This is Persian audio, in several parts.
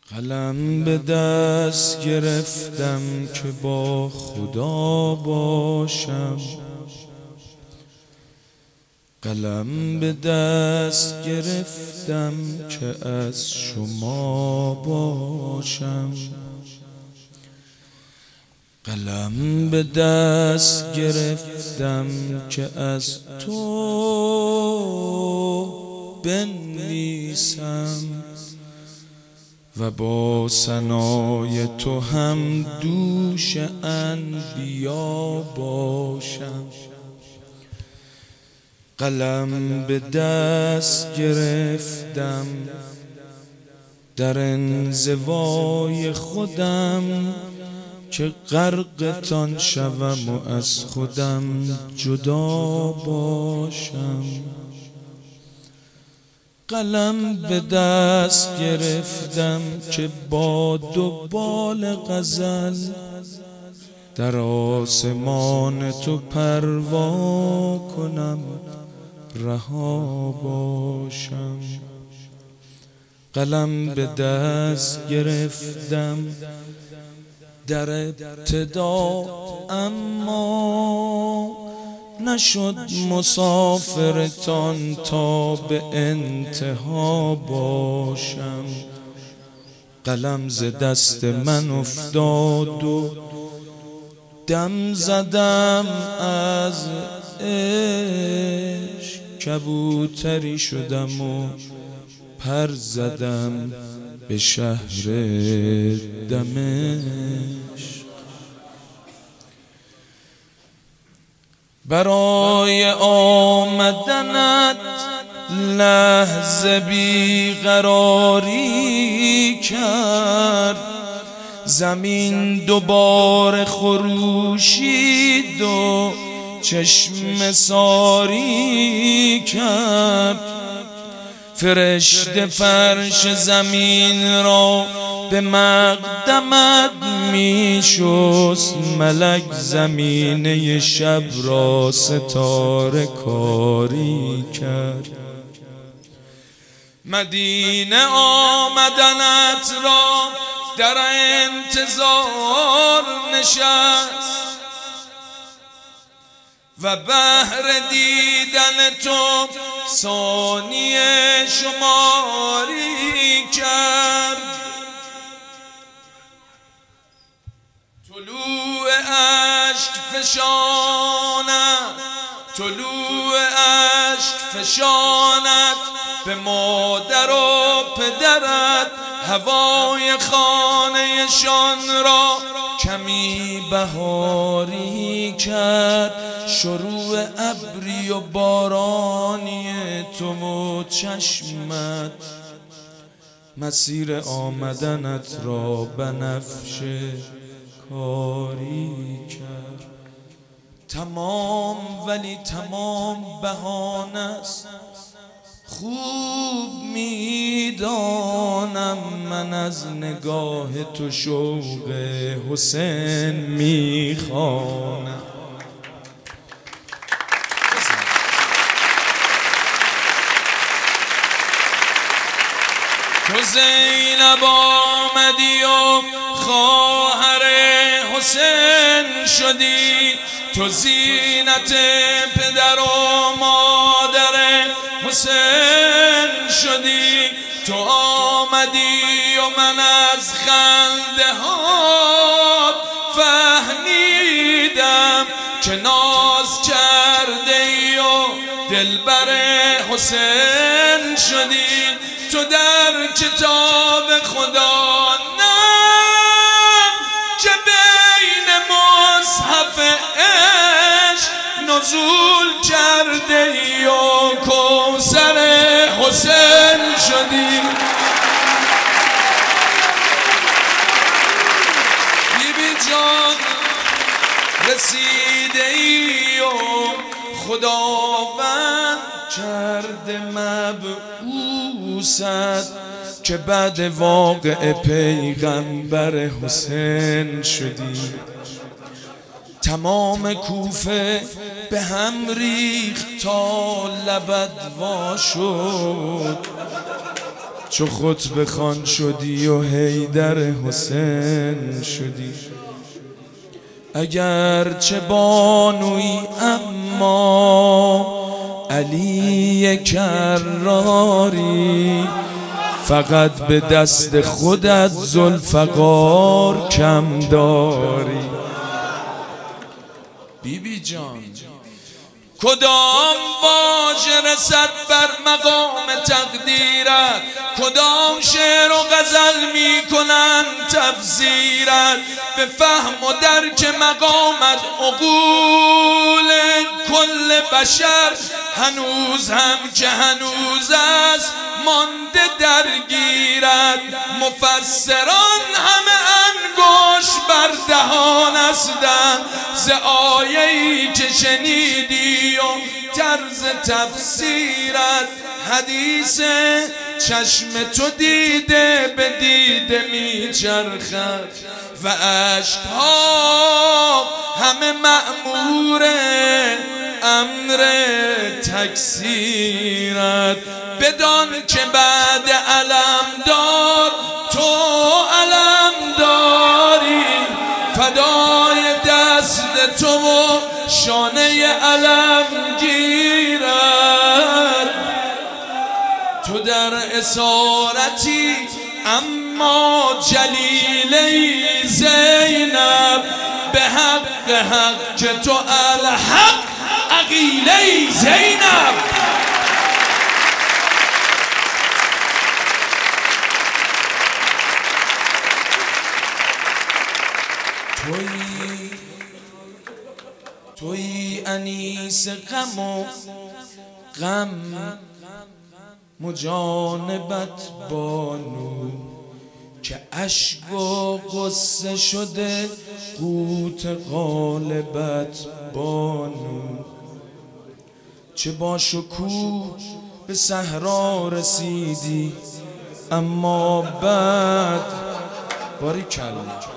قلم به دست گرفتم که با خدا باشم، قلم به دست گرفتم که از شما باشم، قلم به دست گرفتم که از تو بنویسم و با ثنای تو هم دوش انبیا باشم. قلم به دست گرفتم در انزوای خودم که غرقتان شوم و از خودم جدا باشم. قلم به دست گرفتم که با دو بال غزل در آسمان تو پروا کنم، رها باشم. قلم به دست گرفتم در ابتدا اما نشد مسافرتان تا به انتها باشم. قلم ز دست من افتاد و دم زدم از عشق، کبوتری شدم و پر زدم به شهر دمشق. برای آمدنت لحظه بیقراری کرد، زمین دوباره خروشید و چشم ساری کرد. فرشته فرش زمین را به مقدمت می شست، ملک زمینه شب را ستاره کاری کرد. مدینه آمدنت را در انتظار نشست و بهر دیدن تو ثانیه شماری کرد. طلوع اشک فشانت به مادر و پدرت، هوای خانه شان را کمی بهاری کرد. شروع ابری و بارانی تو و چشمت مسیر آمدنت را بنفشه کاری کرد. تمام ولی تمام بهانه است، خوب میدانم من از نگاه تو شوق حسین میخوانم. تو زینب آمدی و خواهر حسین شدی، تو زینت پدر و مادر حسین شدی. تو آمدی و من از خنده ها فهمیدم که ناز کرده ای و دلبر حسین شدی. تو در کتاب خدا نام که بین مصحف عشق نزول کرده ای و کوثر حسین شدی. بیبی جان رسیده ای و خداوند کرده مبعوثت که بعد واقع پیغمبر حسین شدی. تمام کوفه به هم ریخت تا لبت وا شد، چو خطبه خوان شدی و حیدر حسین شدی. اگر چه بانوی اما علی کراری، فقط به دست خودت ذوالفقار کم داری. بیبی جان کدام واژه رسد بر مقام تقدیرت، کدام شعر و غزل می کنند تفسیرت، به فهم و درک مقامت عقول کل بشر هنوز هم که هنوز است مانده درگیرت. مفسران همه انگوش بر دهان هستند ز آیه‌ای که شنیدی و طرز تفسیرت. حدیث چشم تو دیده به دیده می چرخد و اشک‌ها همه مأمور امر تکثیرت. بدان که بعد علمدار تو علم داری، فدای دست تو و شانه علمگیرت. تو در اسارتی اما جلیله زینب، به حق حق که تو الحق عقیله زینب. توی انیس غم و غم مجانبت بانو، که اشک و غصه شده قوت غالبت بانو. چه با شکوه به صحرا رسیدی اما بعد باریکلا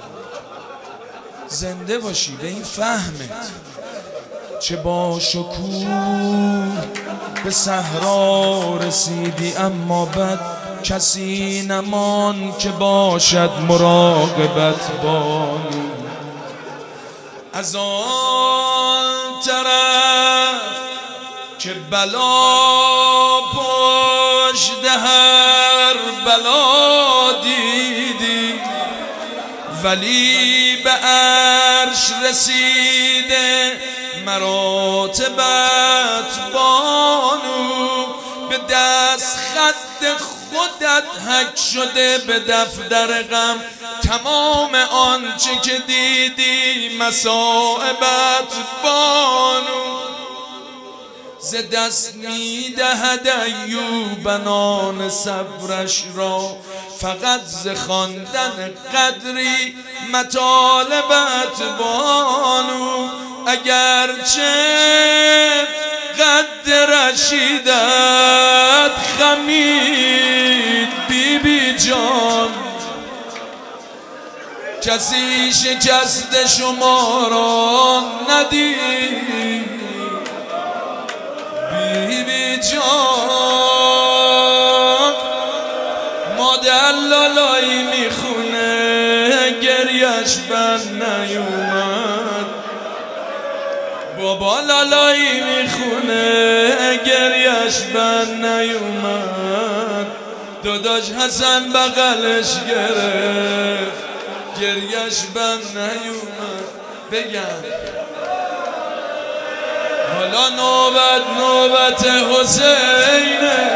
زنده باشی به این فهمت. چه با شکوه به صحرا رسیدی اما بعد کسی نمان که باشد مراقبت بانو. از آن طرف که بلا پشت هر بلا دیدی، ولی به عرش رسیده مراتبت بانو. به دست خط خودت حک شده به دفتر غم تمام آنچه که دیدی مصائبت بانو. ز دست می دهد ایوب نان صبرش را، فقط ز خواندن قدری مطالبت بانو. اگرچه قد رشیدت خمید بیبی جان، کسی شکست شما را ندید. بیبی جان مادر لالایی میخونه گریش بر نیومد، بابا لالایی میخونه گریش بر نیومد. داداش حسن بغلش گرفت گریش بر نیومد. بگم حالا نوبت حسینه،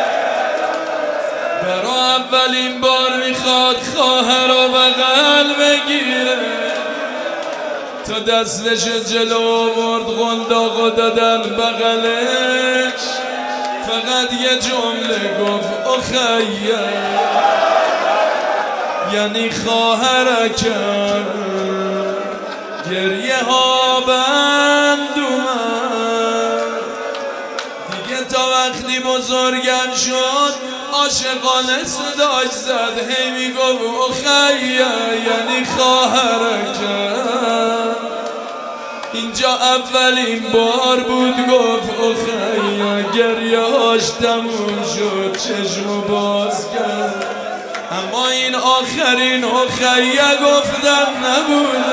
برا اولین بار میخواد خواهر رو بغل بگیره. تا دستش جلو برد قنداقو دادن بغلش، فقط یه جمله گفت اخیه، یعنی خواهرکم. گریه ها بند اومد دیگه، تا وقتی بزرگم شد عاشقانه صداش زد، هی میگفت اخیه، یعنی خواهرکم. اینجا اولین بار بود گفت اخیا، گریه‌هاش تموم شد چشمو باز کرد، اما این آخرین اخیا گفتن نبود.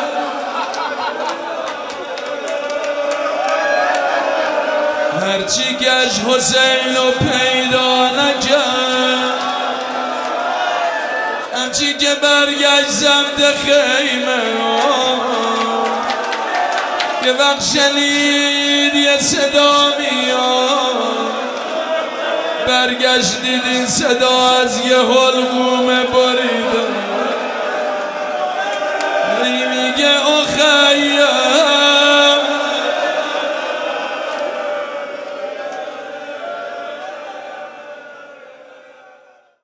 هرچی گشت حسین رو پیدا نکرد، همچی که برگشت سمت خیمه یه وقت شنید یه صدا میاد، برگشت دید این صدا از یه حلقوم بریده. میگه اخیا